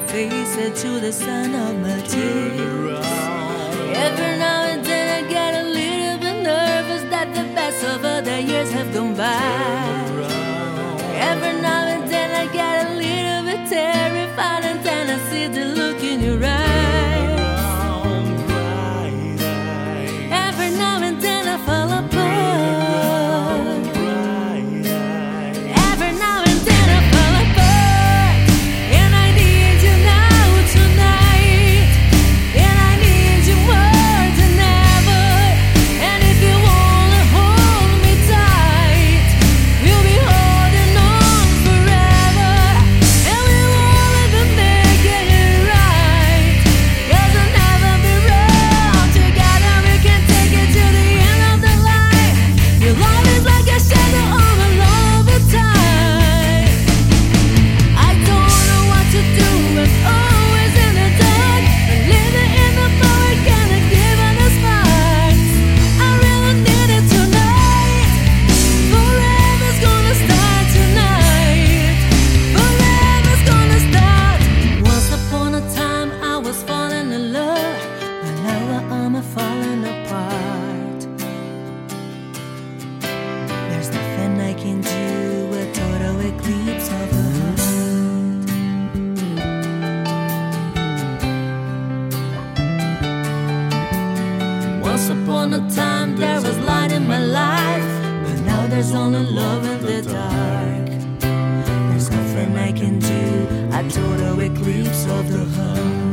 face it to the sound of my tears. Every now and then I get a little bit nervous that the best of other years have gone by. Every now and then I get a little bit terrified, and then I see the look in your eyes. Every now and then I fall apart. Every now and then I fall apart. And I need you now tonight. And I need you more than ever. And if you wanna hold me tight, we'll be holding on forever. And we won't ever make it right, 'cause we'll never be wrong. Together we can take it to the end of the line. Your love is like a shadow over over time. I don't know what to do, I'm always in the dark. But living in the power cannot give us the sparks. I really need it tonight. Forever's gonna start tonight. Forever's gonna start. Once upon a time I was falling in love, but now I'm falling apart. There's nothing I can do, a total eclipse of the heart. Once upon a time there was light in my life, but now there's only love in the dark. There's nothing I can do, a total eclipse of the heart.